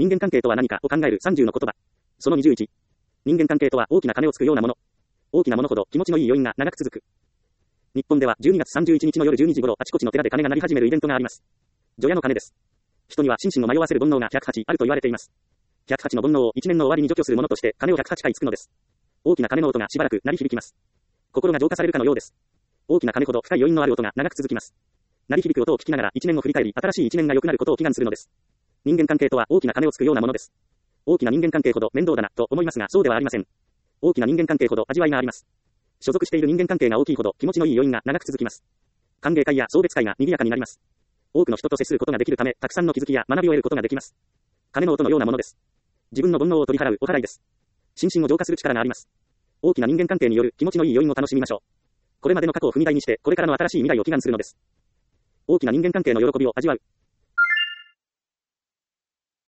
人間関係とは何かを考える30の言葉。その21。人間関係とは大きな金をつくようなもの。大きなものほど気持ちのいい余韻が長く続く。日本では12月31日の夜12時頃、あちこちの寺で鐘が鳴り始めるイベントがあります。除夜の鐘です。人には心身を迷わせる煩悩が108あると言われています。108の煩悩を1年の終わりに除去するものとして鐘を108回つくのです。大きな鐘の音がしばらく鳴り響きます。心が浄化されるかのようです。大きな鐘ほど深い余韻のある音が長く続きます。鳴り響く音を聞きながら1年を振り返り、新しい1年が良くなることを祈願するのです。人間関係とは大きな鐘をつくようなものです。大きな人間関係ほど面倒だなと思いますが、そうではありません。大きな人間関係ほど味わいがあります。所属している人間関係が大きいほど気持ちのいい余韻が長く続きます。歓迎会や送別会が賑やかになります。多くの人と接することができるため、たくさんの気づきや学びを得ることができます。鐘の音のようなものです。自分の煩悩を取り払うお祓いです。心身を浄化する力があります。大きな人間関係による気持ちのいい余韻を楽しみましょう。これまでの過去を踏み台にして、これからの新しい未来を祈願するのです。大きな人間関係の喜びを味わう。